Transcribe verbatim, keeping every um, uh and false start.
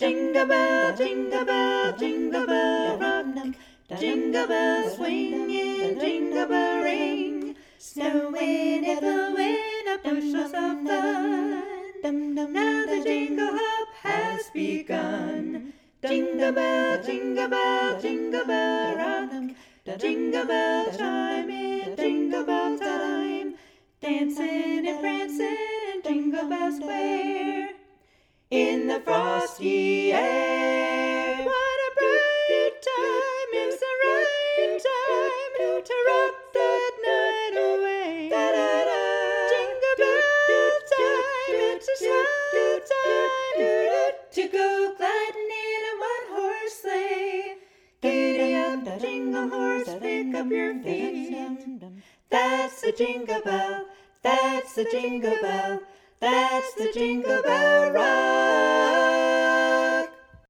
Jingle bell, jingle bell, jingle bell rock. Jingle bell swing and jingle bell ring. Snowing and blowing up bushels of fun. Now the jingle hop has begun. Jingle bell, jingle bell, jingle bell rock. Jingle bell chime in jingle bell time. Dancing and prancing in Jingle Bell Square. In the frosty air. What a bright time, it's the right time to rock that night away. Jingle bell time, it's a slow time to go gliding in a one-horse sleigh. Giddy up, jingle horse, pick up your feet. That's the jingle bell, that's the jingle bell, that's the jingle bell ride.